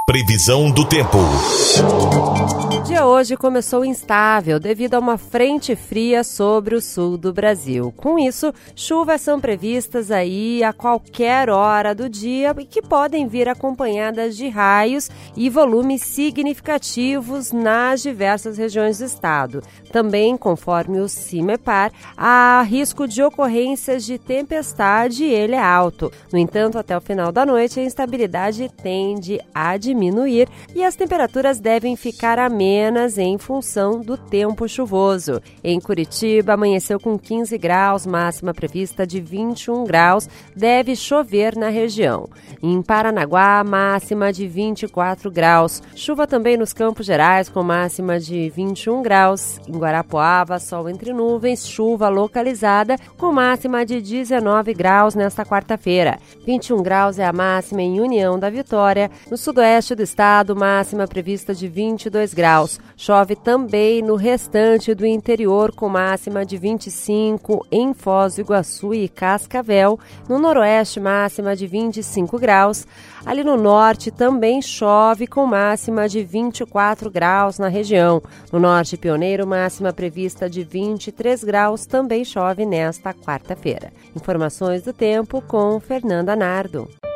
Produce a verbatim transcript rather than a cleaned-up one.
Previsão do tempo. O dia hoje começou instável devido a uma frente fria sobre o sul do Brasil. Com isso, chuvas são previstas aí a qualquer hora do dia e que podem vir acompanhadas de raios e volumes significativos nas diversas regiões do estado. Também, conforme o CIMEPAR, há risco de ocorrências de tempestade e ele é alto. No entanto, até o final da noite, a instabilidade tende a diminuir e as temperaturas devem ficar amenas em função do tempo chuvoso. Em Curitiba, amanheceu com quinze graus, máxima prevista de vinte e um graus, deve chover na região. Em Paranaguá, máxima de vinte e quatro graus. Chuva também nos Campos Gerais, com máxima de vinte e um graus. Em Guarapuava, sol entre nuvens, chuva localizada, com máxima de dezenove graus nesta quarta-feira. vinte e um graus é a máxima em União da Vitória. No sudoeste do estado, máxima prevista de vinte e dois graus. Chove também no restante do interior, com máxima de vinte e cinco em Foz do Iguaçu e Cascavel. No noroeste, máxima de vinte e cinco graus. Ali no norte também chove, com máxima de vinte e quatro graus na região. No norte pioneiro, máxima prevista de vinte e três graus, também chove nesta quarta-feira. Informações do tempo com Fernanda Nardo.